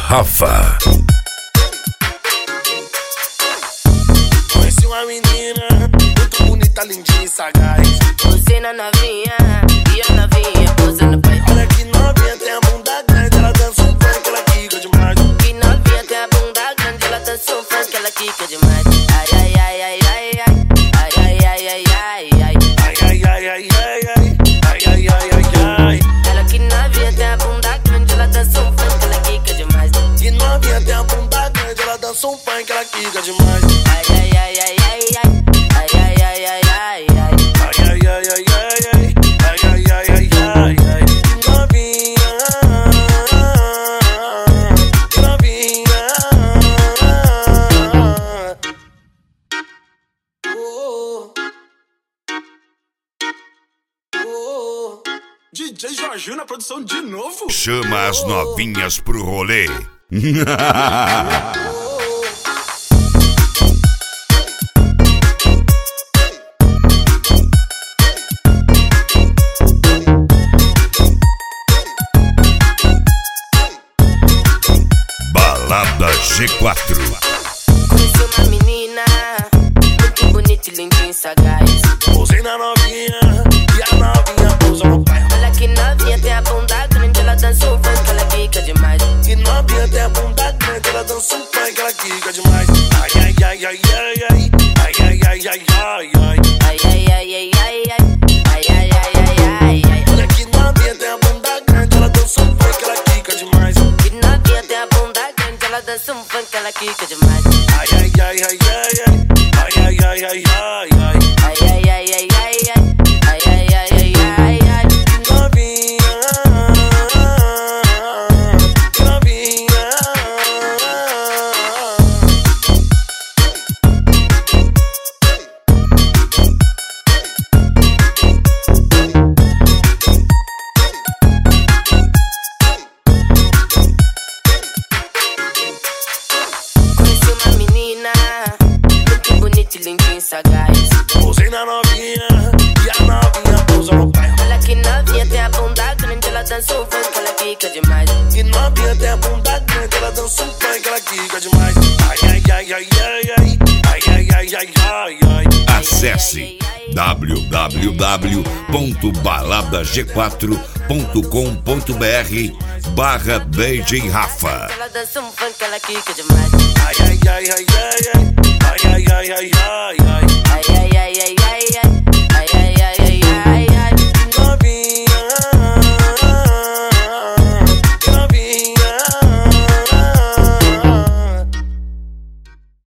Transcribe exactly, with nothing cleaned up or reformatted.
Rafa. Conheci uma menina muito bonita, lindinha e sagaz. Você na novinha e a novinha posando pra. Olha que novinha, tem a bunda grande, ela dança um funk, ela quica demais. Que novinha tem a bunda grande, ela dança um funk, ela quica demais. Ai, ai, ai, ai, ai, ai. Ai, ai, ai, ai, ai, ai. Ai, ai, ai, ai, ai, ai. Ai, ai, ai, ai, ai. Ela que novinha tem a bunda grande, ela dança um funk, ela quica demais. Que novinha, tem a bunda grande, ela dança um funk, ela quica demais. Ai, ai, ai, ai, ai, ai. Ai, ai, ai, ai, ai, ai. Ai, ai, ai, ai, ai, ai. Ai, ai, ai, ai, ai, ai. Que novinha, que novinha. Oh, oh. D J Jorginho na produção de novo. Chama as novinhas pro rolê. Balada G quatro. Conheci uma menina muito bonita e lindinha e sagaz. Posei na novinha e a novinha pousa no pai. Olha que novinha tem a bunda grande, ela dança um funk, ela quica demais. Que novinha, tem a bunda grande, ela dança um funk, ela quica demais. Ai, ai, ai, ai, ai, ai. Ai, ai, ai, ai, ai, ai. Ai, ai, ai, ai, ai, ai. Ai, ai, ai, ai, ai, ai. Olha que novinha, tem a bunda grande, ela dança um funk, ela quica demais. Que novinha tem a bunda grande, ela dança um funk, ela quica demais. Ai, ai, ai, ai, ai, ai. Ai, ai, ai, ai, ai, ai. Ai, ai, ai, ai, ai, ai. Ai, ai, ai, ai, ai, ai. Que novinha, que novinha. Conheci uma menina muito bonita e lindinha e sagaz. Posei na novinha e a novinha pousa no pai. Olha que novinha tem a bunda grande, ela dança um funk, ela quica demais. Que novinha, tem a bunda grande, ela dança um funk, ela quica demais. Ai, ai, ai, ai, ai, ai. Ai, ai, ai, ai, ai, ai. Acesse w w w ponto balada g quatro ponto com ponto b r barra D J Rafa. Ela dança um funk, ela quica demais. Ai, ai, ai, ai, ai, ai.